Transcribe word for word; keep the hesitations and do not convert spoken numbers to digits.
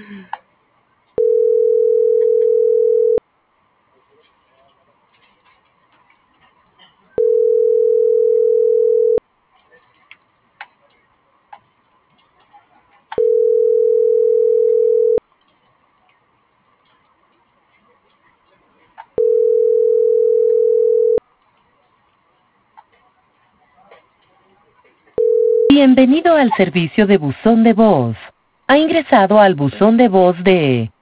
Bienvenido al servicio de buzón de voz. Ha ingresado al buzón de voz de